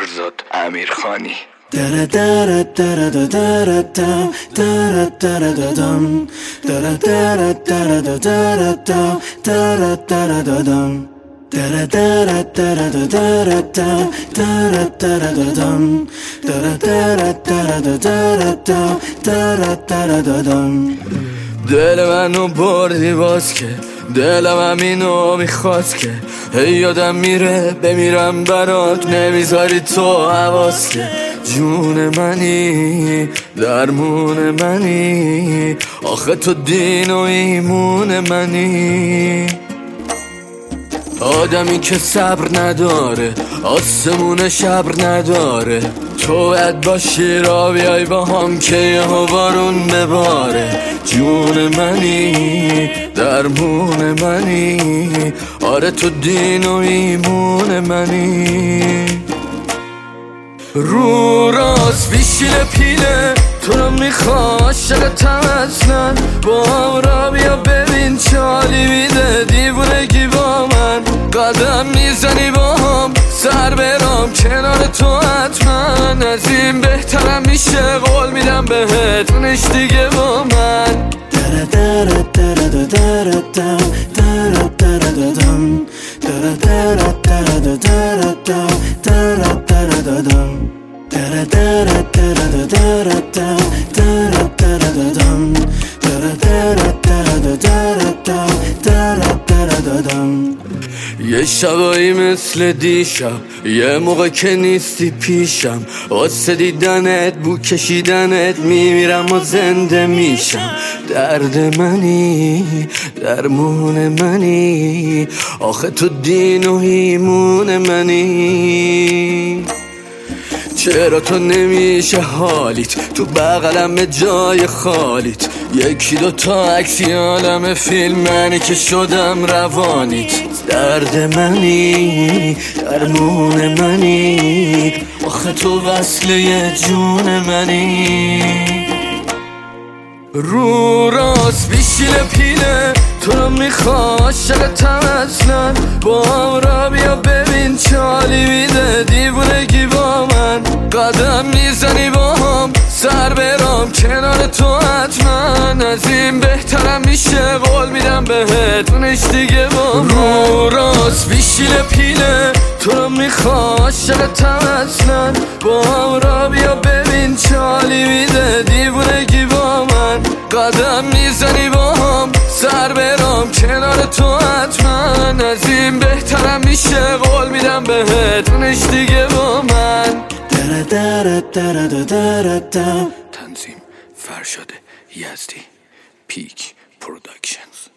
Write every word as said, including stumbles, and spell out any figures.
فرزاد امیرخانی. دره دره دره دره دره دم دره دره دم دره دره دره دره دم دره دره دم دره دره دره دره دم دره دره دم دره دره دره دره دم دره دره دم. دل منو بردی باز که دلم همینو میخواست که هی یادم میره بمیرم برات نمیذاری تو حواس که جون منی درمون منی آخه تو دین و ایمون منی. آدمی که صبر نداره آسمون شبر نداره تو باید باشی را بیای با هم که یهو بارون بباره. جون منی درمون منی آره تو دین و ایمون منی. رو راست بیشیل پیله تو رو میخوا عاشقتم اصلا با هم را بیا ببین چالی میده دیوونگی با من قدم میزنی با هم سر برام کنار تو حتما از این بهترم میشه قول میدم بهت اونش دیگه با من. دره دره دره دره دم دره دره دم دره دره دره دره دم دره دره دم دره دره دره دره دم دره دره دم دره دره دره دره دم دره دره دم. یه شبایی مثل دیشب یه موقع که نیستی پیشم واسه دیدنت بو کشیدنت میمیرم و زنده میشم. درد منی درمون منی آخه تو دین و ایمون منی. چرا تو نمیشه حالیت تو بغلم جای خالیت یکی دو تا عکسی عالم فیلم منی که شدم روانیت. درد منی درمون منی آخه تو وصله جون منی. رو راست بیشیل پیله تو رو میخوا عاشقتم اصلا با هم را بیا ببین چالی میده دیوونگی با من قدم میزنی با هم سر برام کنار تو حتما از این بهترم میشه قول میدم بهت اونش دیگه با من. رو راست بیشیل پیله تو رو میخوا عاشقتم اصلا با هم را بیا ببین چالی میده دیوونگی با من قدم میزنی با هم سر برام کنار تو حتما از این بهترم میشه قول میدم بهت اونش دیگه با من. دره دره دره دره دم. تنظیم فرشاد یزدی، پیک پروداکشنز.